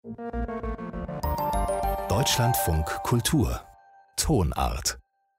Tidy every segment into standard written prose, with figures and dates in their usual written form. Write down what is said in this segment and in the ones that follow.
Deutschlandfunk Kultur Tonart.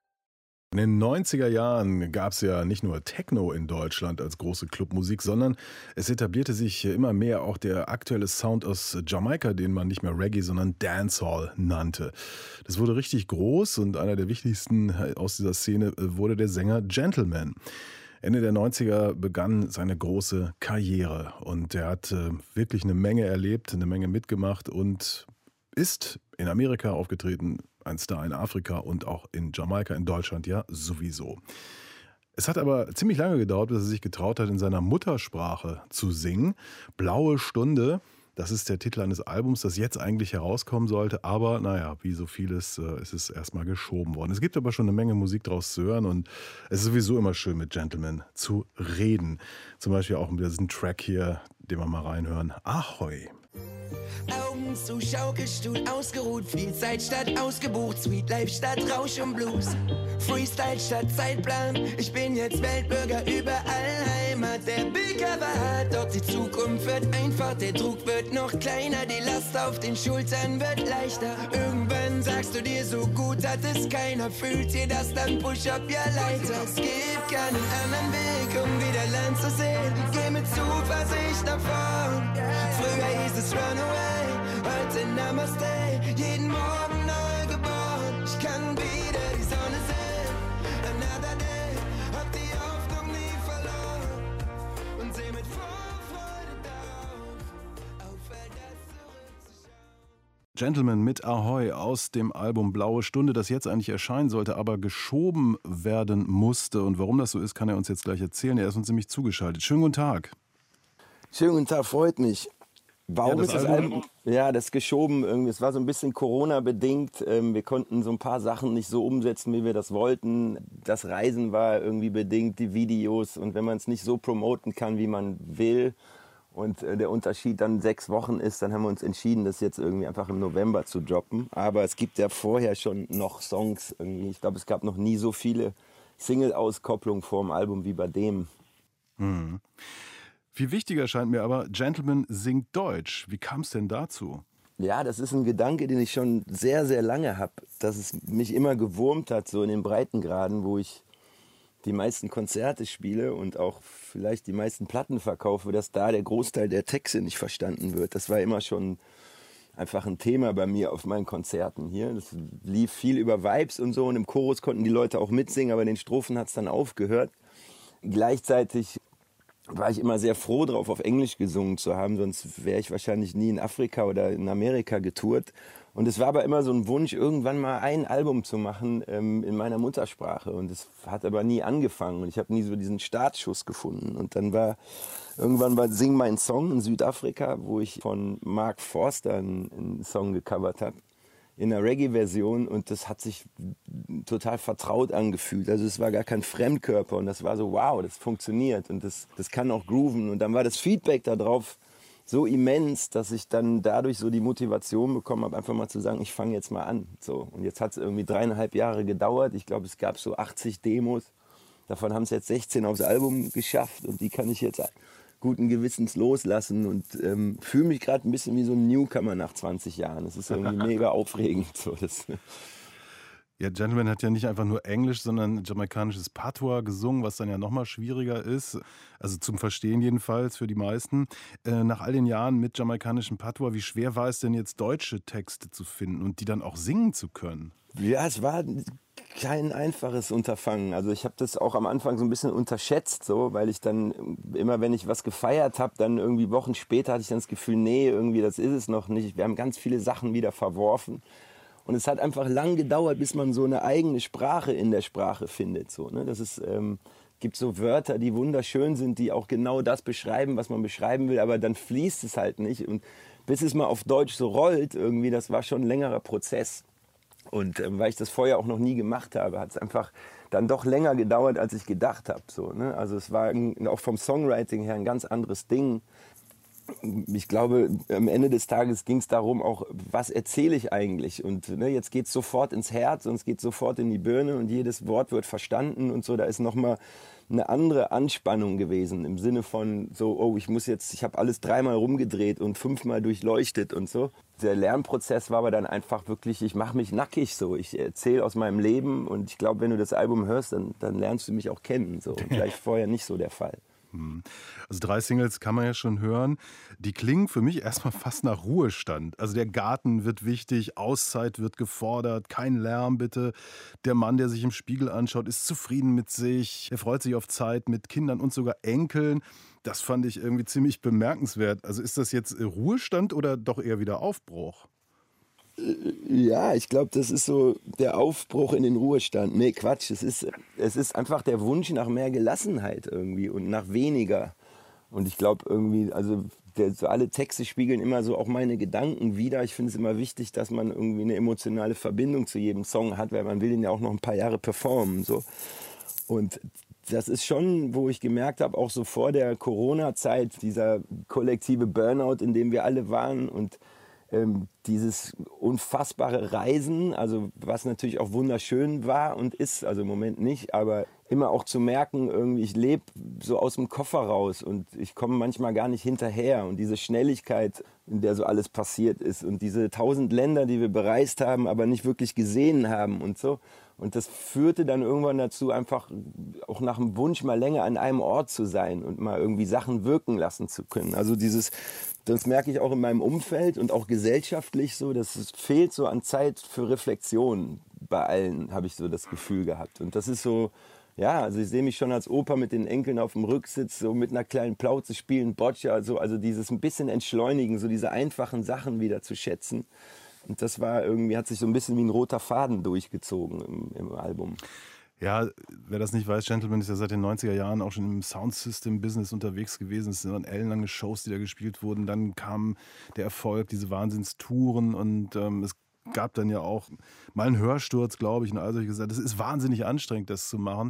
In den 90er Jahren gab es ja nicht nur Techno in Deutschland als große Clubmusik, sondern es etablierte sich immer mehr auch der aktuelle Sound aus Jamaika, den man nicht mehr Reggae, sondern Dancehall nannte. Das wurde richtig groß und einer der wichtigsten aus dieser Szene wurde der Sänger Gentleman. Ende der 90er begann seine große Karriere und er hat wirklich eine Menge erlebt, eine Menge mitgemacht und ist in Amerika aufgetreten, ein Star in Afrika und auch in Jamaika, in Deutschland ja sowieso. Es hat aber ziemlich lange gedauert, bis er sich getraut hat, in seiner Muttersprache zu singen. Blaue Stunde, das ist der Titel eines Albums, das jetzt eigentlich herauskommen sollte, aber naja, wie so vieles ist es erstmal geschoben worden. Es gibt aber schon eine Menge Musik draus zu hören und es ist sowieso immer schön, mit Gentleman zu reden. Zum Beispiel auch mit diesem Track hier, den wir mal reinhören. Ahoi! Augen zu, Schaukelstuhl ausgeruht, viel Zeit statt ausgebucht, Sweet Life statt Rausch und Blues, Freestyle statt Zeitplan, ich bin jetzt Weltbürger überall, Heimat der Bildcover hat, doch die Zukunft wird einfach, der Druck wird noch kleiner, die Last auf den Schultern wird leichter, irgendwann sagst du dir, so gut hat es keiner, fühlt ihr das, dann push up ja Leiter, es gibt keinen anderen Weg, um wieder Land zu sehen, geh mit Zuversicht nach vorn, früher hieß es Run away, heute Namaste, jeden Morgen neu geboren. Ich kann wieder die Sonne sehen, another day, hab die Hoffnung nie verloren und seh mit Vorfreude drauf, auf all das zurückzuschauen. Gentleman mit Ahoi aus dem Album Blaue Stunde, das jetzt eigentlich erscheinen sollte, aber geschoben werden musste. Und warum das so ist, kann er uns jetzt gleich erzählen. Er ist uns nämlich zugeschaltet. Schönen guten Tag. Schönen guten Tag, freut mich. Warum Ja, ist das Album? Ja, das ist geschoben irgendwie. Es war so ein bisschen Corona-bedingt. Wir konnten so ein paar Sachen nicht so umsetzen, wie wir das wollten. Das Reisen war irgendwie bedingt, die Videos. Und wenn man es nicht so promoten kann, wie man will, und der Unterschied dann 6 Wochen ist, dann haben wir uns entschieden, das jetzt irgendwie einfach im November zu droppen. Aber es gibt ja vorher schon noch Songs irgendwie. Ich glaube, es gab noch nie so viele Single-Auskopplungen vor dem Album wie bei dem. Mhm. Viel wichtiger scheint mir aber, Gentleman singt Deutsch. Wie kam es denn dazu? Ja, das ist ein Gedanke, den ich schon sehr, sehr lange habe. Dass es mich immer gewurmt hat, so in den Breitengraden, wo ich die meisten Konzerte spiele und auch vielleicht die meisten Platten verkaufe, dass da der Großteil der Texte nicht verstanden wird. Das war immer schon einfach ein Thema bei mir auf meinen Konzerten hier. Das lief viel über Vibes und so und im Chorus konnten die Leute auch mitsingen, aber in den Strophen hat es dann aufgehört. Gleichzeitig war ich immer sehr froh drauf, auf Englisch gesungen zu haben, sonst wäre ich wahrscheinlich nie in Afrika oder in Amerika getourt. Und es war aber immer so ein Wunsch, irgendwann mal ein Album zu machen in meiner Muttersprache. Und es hat aber nie angefangen und ich habe nie so diesen Startschuss gefunden. Und dann war irgendwann Sing mein Song in Südafrika, wo ich von Mark Forster einen Song gecovert habe. In einer Reggae-Version und das hat sich total vertraut angefühlt. Also es war gar kein Fremdkörper und das war so, wow, das funktioniert und das kann auch grooven. Und dann war das Feedback darauf so immens, dass ich dann dadurch so die Motivation bekommen habe, einfach mal zu sagen, ich fange jetzt mal an. So. Und jetzt hat es irgendwie 3,5 Jahre gedauert. Ich glaube, es gab so 80 Demos. Davon haben es jetzt 16 aufs Album geschafft und die kann ich jetzt guten Gewissens loslassen und fühle mich gerade ein bisschen wie so ein Newcomer nach 20 Jahren. Das ist irgendwie mega aufregend. So, Ja, Gentleman hat ja nicht einfach nur Englisch, sondern jamaikanisches Patois gesungen, was dann ja nochmal schwieriger ist. Also zum Verstehen jedenfalls für die meisten. Nach all den Jahren mit jamaikanischem Patois, wie schwer war es denn jetzt, deutsche Texte zu finden und die dann auch singen zu können? Ja, es war kein einfaches Unterfangen. Also ich habe das auch am Anfang so ein bisschen unterschätzt, so, weil ich dann immer, wenn ich was gefeiert habe, dann irgendwie Wochen später hatte ich dann das Gefühl, nee, irgendwie das ist es noch nicht. Wir haben ganz viele Sachen wieder verworfen. Und es hat einfach lang gedauert, bis man so eine eigene Sprache in der Sprache findet. So, ne? Das ist, gibt so Wörter, die wunderschön sind, die auch genau das beschreiben, was man beschreiben will, aber dann fließt es halt nicht. Und bis es mal auf Deutsch so rollt, irgendwie, das war schon ein längerer Prozess. Und weil ich das vorher auch noch nie gemacht habe, hat es einfach dann doch länger gedauert, als ich gedacht habe. So, ne? Also es war auch vom Songwriting her ein ganz anderes Ding. ich glaube, am Ende des Tages ging es darum, auch, was erzähle ich eigentlich? Und ne, jetzt geht es sofort ins Herz und es geht sofort in die Birne und jedes Wort wird verstanden und so. Da ist nochmal eine andere Anspannung gewesen im Sinne von so, oh, ich habe alles 3-mal rumgedreht und 5-mal durchleuchtet und so. Der Lernprozess war aber dann einfach wirklich, ich mache mich nackig so. Ich erzähle aus meinem Leben und ich glaube, wenn du das Album hörst, dann lernst du mich auch kennen. So. Und vielleicht vorher nicht so der Fall. Also 3 Singles kann man ja schon hören. Die klingen für mich erstmal fast nach Ruhestand. Also der Garten wird wichtig, Auszeit wird gefordert, kein Lärm bitte. Der Mann, der sich im Spiegel anschaut, ist zufrieden mit sich. Er freut sich auf Zeit mit Kindern und sogar Enkeln. Das fand ich irgendwie ziemlich bemerkenswert. Also ist das jetzt Ruhestand oder doch eher wieder Aufbruch? Ja, ich glaube, das ist so der Aufbruch in den Ruhestand. Nee, Quatsch, es ist einfach der Wunsch nach mehr Gelassenheit irgendwie und nach weniger. Und ich glaube irgendwie, also so alle Texte spiegeln immer so auch meine Gedanken wider. Ich finde es immer wichtig, dass man irgendwie eine emotionale Verbindung zu jedem Song hat, weil man will ihn ja auch noch ein paar Jahre performen. So. Und das ist schon, wo ich gemerkt habe, auch so vor der Corona-Zeit, dieser kollektive Burnout, in dem wir alle waren und dieses unfassbare Reisen, also was natürlich auch wunderschön war und ist, also im Moment nicht, aber immer auch zu merken, irgendwie ich lebe so aus dem Koffer raus und ich komme manchmal gar nicht hinterher und diese Schnelligkeit, in der so alles passiert ist und diese 1000 Länder, die wir bereist haben, aber nicht wirklich gesehen haben und so. Und das führte dann irgendwann dazu, einfach auch nach dem Wunsch, mal länger an einem Ort zu sein und mal irgendwie Sachen wirken lassen zu können. Also das merke ich auch in meinem Umfeld und auch gesellschaftlich so, dass es fehlt so an Zeit für Reflexion bei allen, habe ich so das Gefühl gehabt. Und das ist so, ja, also ich sehe mich schon als Opa mit den Enkeln auf dem Rücksitz, so mit einer kleinen Plauze spielen, Boccia, also dieses ein bisschen entschleunigen, so diese einfachen Sachen wieder zu schätzen. Und das war irgendwie, hat sich so ein bisschen wie ein roter Faden durchgezogen im Album. Ja, wer das nicht weiß, Gentleman ist ja seit den 90er Jahren auch schon im Soundsystem-Business unterwegs gewesen. Es sind dann ellenlange Shows, die da gespielt wurden. Dann kam der Erfolg, diese Wahnsinnstouren und es gab dann ja auch mal einen Hörsturz, glaube ich. Und also ich gesagt, es ist wahnsinnig anstrengend, das zu machen,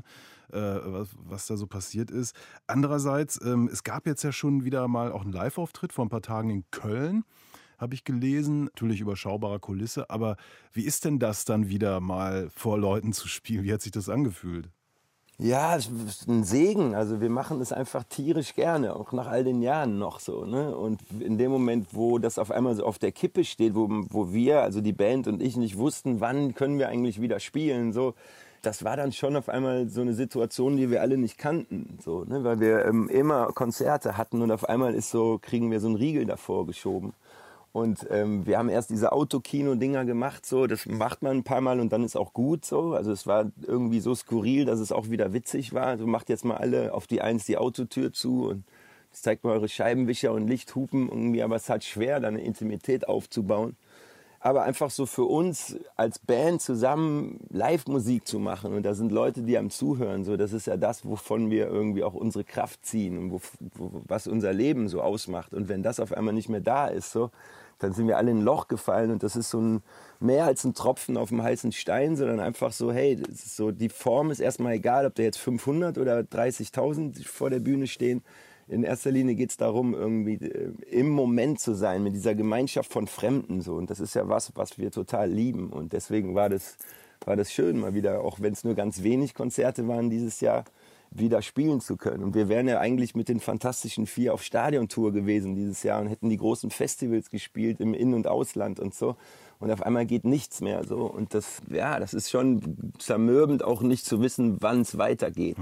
was da so passiert ist. Andererseits, es gab jetzt ja schon wieder mal auch einen Live-Auftritt vor ein paar Tagen in Köln. Habe ich gelesen, natürlich überschaubarer Kulisse, aber wie ist denn das dann wieder mal vor Leuten zu spielen? Wie hat sich das angefühlt? Ja, es ist ein Segen. Also wir machen es einfach tierisch gerne, auch nach all den Jahren noch so. Ne? Und in dem Moment, wo das auf einmal so auf der Kippe steht, wo wir, also die Band und ich, nicht wussten, wann können wir eigentlich wieder spielen, so, das war dann schon auf einmal so eine Situation, die wir alle nicht kannten, so, ne? Weil wir immer Konzerte hatten und auf einmal kriegen wir so einen Riegel davor geschoben. Und wir haben erst diese Autokino-Dinger gemacht, so, das macht man ein paar Mal und dann ist auch gut so. Also es war irgendwie so skurril, dass es auch wieder witzig war. Also macht jetzt mal alle auf die Eins die Autotür zu und zeigt mal eure Scheibenwischer und Lichthupen irgendwie. Aber es ist halt schwer, da eine Intimität aufzubauen. Aber einfach so für uns als Band zusammen Live-Musik zu machen und da sind Leute, die einem zuhören, so, das ist ja das, wovon wir irgendwie auch unsere Kraft ziehen und was unser Leben so ausmacht. Und wenn das auf einmal nicht mehr da ist, so, dann sind wir alle in ein Loch gefallen und das ist so mehr als ein Tropfen auf dem heißen Stein, sondern einfach so, hey, das ist so, die Form ist erstmal egal, ob da jetzt 500 oder 30.000 vor der Bühne stehen. In erster Linie geht es darum, irgendwie im Moment zu sein, mit dieser Gemeinschaft von Fremden. So. Und das ist ja was wir total lieben. Und deswegen war das schön, mal wieder, auch wenn es nur ganz wenig Konzerte waren dieses Jahr, wieder spielen zu können. Und wir wären ja eigentlich mit den Fantastischen Vier auf Stadiontour gewesen dieses Jahr und hätten die großen Festivals gespielt im In- und Ausland und so. Und auf einmal geht nichts mehr so. Und das ist schon zermürbend, auch nicht zu wissen, wann es weitergeht.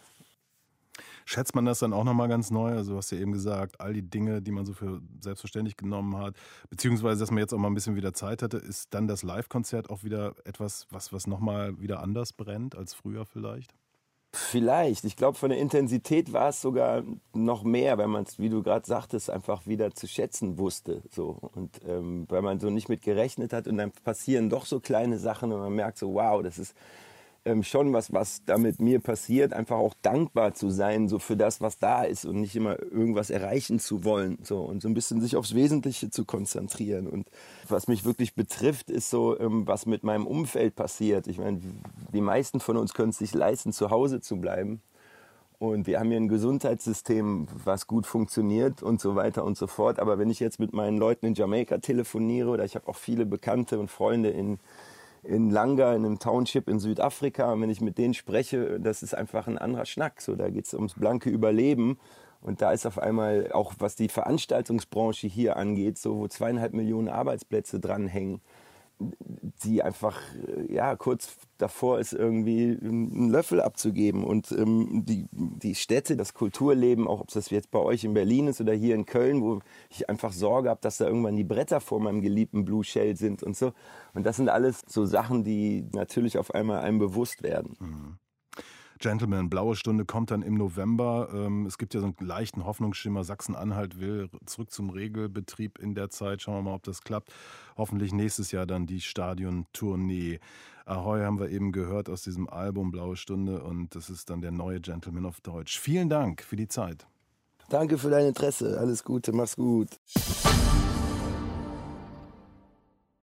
Schätzt man das dann auch nochmal ganz neu? Also du hast ja eben gesagt, all die Dinge, die man so für selbstverständlich genommen hat, beziehungsweise, dass man jetzt auch mal ein bisschen wieder Zeit hatte, ist dann das Live-Konzert auch wieder etwas, was nochmal wieder anders brennt als früher vielleicht? Vielleicht. Ich glaube, von der Intensität war es sogar noch mehr, weil man es, wie du gerade sagtest, einfach wieder zu schätzen wusste. So. Und weil man so nicht mit gerechnet hat und dann passieren doch so kleine Sachen und man merkt so, wow, das ist schon was da mit mir passiert, einfach auch dankbar zu sein, so für das, was da ist und nicht immer irgendwas erreichen zu wollen, so, und so ein bisschen sich aufs Wesentliche zu konzentrieren. Und was mich wirklich betrifft, ist so, was mit meinem Umfeld passiert. Ich meine, die meisten von uns können es sich leisten, zu Hause zu bleiben. Und wir haben hier ein Gesundheitssystem, was gut funktioniert und so weiter und so fort. Aber wenn ich jetzt mit meinen Leuten in Jamaika telefoniere, oder ich habe auch viele Bekannte und Freunde in Langa, in einem Township in Südafrika, und wenn ich mit denen spreche, das ist einfach ein anderer Schnack. So, da geht es ums blanke Überleben. Und da ist auf einmal, auch was die Veranstaltungsbranche hier angeht, so wo 2,5 Millionen Arbeitsplätze dranhängen, die einfach kurz davor ist, irgendwie einen Löffel abzugeben. Und die Städte, das Kulturleben, auch ob das jetzt bei euch in Berlin ist oder hier in Köln, wo ich einfach Sorge habe, dass da irgendwann die Bretter vor meinem geliebten Blue Shell sind und so. Und das sind alles so Sachen, die natürlich auf einmal einem bewusst werden. Mhm. Gentleman, Blaue Stunde kommt dann im November. Es gibt ja so einen leichten Hoffnungsschimmer. Sachsen-Anhalt will zurück zum Regelbetrieb in der Zeit. Schauen wir mal, ob das klappt. Hoffentlich nächstes Jahr dann die Stadiontournee. Ahoi haben wir eben gehört aus diesem Album Blaue Stunde und das ist dann der neue Gentleman auf Deutsch. Vielen Dank für die Zeit. Danke für dein Interesse. Alles Gute, mach's gut.